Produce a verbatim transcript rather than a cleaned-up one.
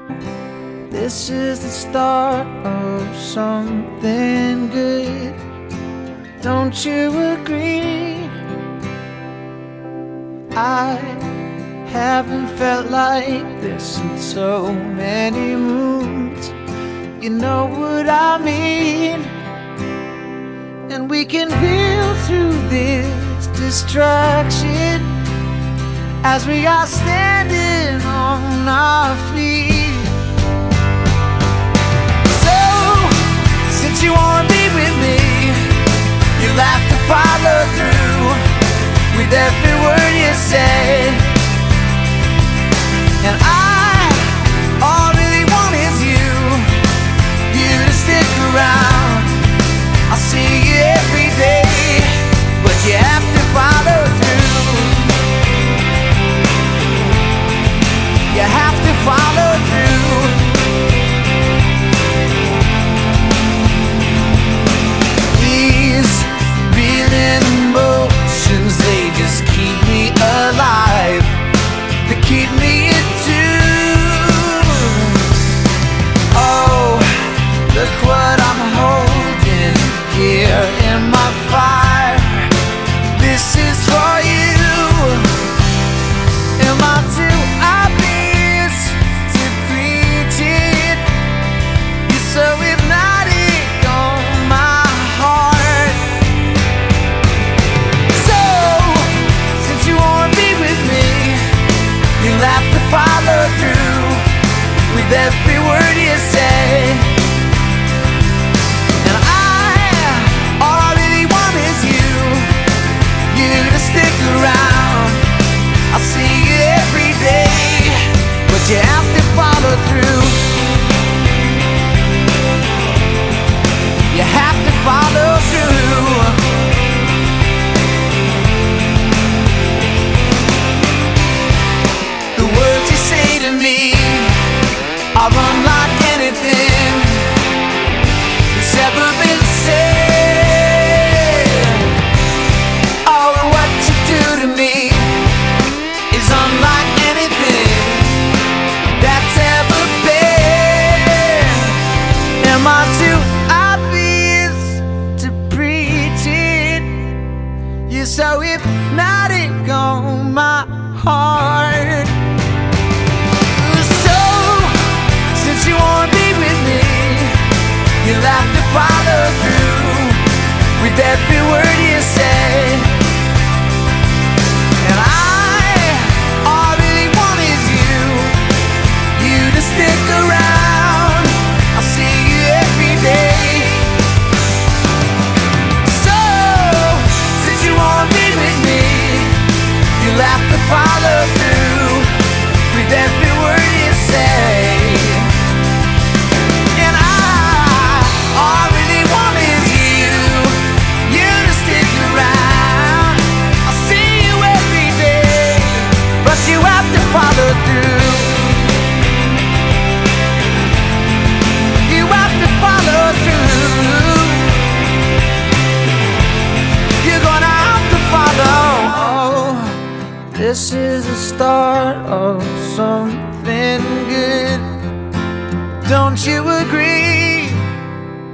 This is the start of something good. Don't you agree? I haven't felt like this in so many moons. You know what I mean? And we can build through this distraction as we are standing on our feet. So, since you wanna be with me, you'll have to follow through with every word you say. And I, all I really want is you, you to stick around. I'll see you every day, but you have to follow through. You have to follow through. These reeling emotions, they just keep me alive. They keep me in tune. Oh, look what I'm holding here in my fire. This is for you. Am I too obvious to preach it? You're so hypnotic on my heart. So, since you wanna be with me, you'll have to follow through with every word you say. And I, all I really want is you, you to stick around. I'll see you every day, but you have to follow through. You have to follow through. The words you say to me are unlike anything that's ever been said. Oh, what you do to me is unlike anything that's ever been. Am I too obvious to preach it? You're so hypnotic on my heart. So, since you wanna be with me, you'll have to follow through with every word you say. And I, all I really want is you, you to stick around. I'll see you every day. So, since you wanna be with me, you'll have to follow through with every word you say. And I, all I really want is you, you to stick around. I'll see you every day, but you have to follow through. You have to follow through. You're gonna have to follow. This is the start of something good. Don't you agree?